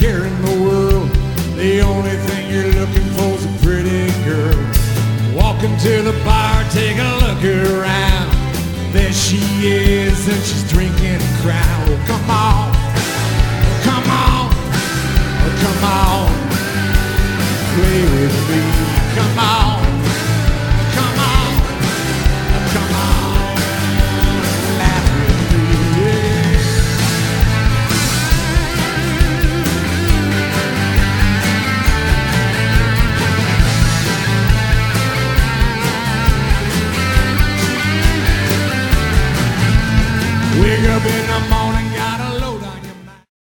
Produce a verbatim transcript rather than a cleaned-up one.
care in the world. The only thing you're looking for is a pretty girl. Walk into the bar, take a look around. There she is, and she's drinking a crown. Oh, come on, oh, come on, oh, come on, play with me. Come on, come on, oh, come on, laugh with me. Yeah. Wake up in the morning,